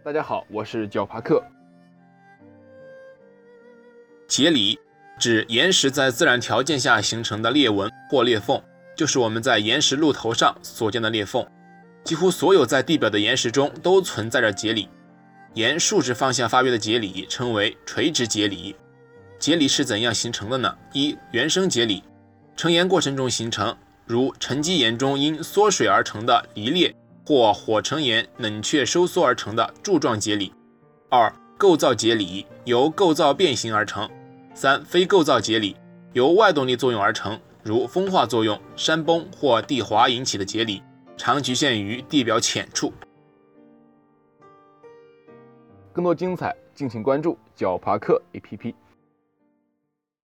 大家好，我是脚帕克。 节理指岩石在自然条件下形成的裂纹或裂缝，就是我们在岩石路头上所见的裂缝。几乎所有在地表的岩石中都存在着节理。沿竖直方向发育的节理称为垂直节理。节理是怎样形成的呢？一、原生节理，成岩过程中形成，如沉积岩中因缩水而成的离裂，或火成岩冷却收缩而成的柱状节理。二、构造节理，由构造变形而成。三、非构造节理，由外动力作用而成，如风化作用、山崩或地滑引起的节理，常局限于地表浅处。 更多精彩，敬请关注脚帕克 APP。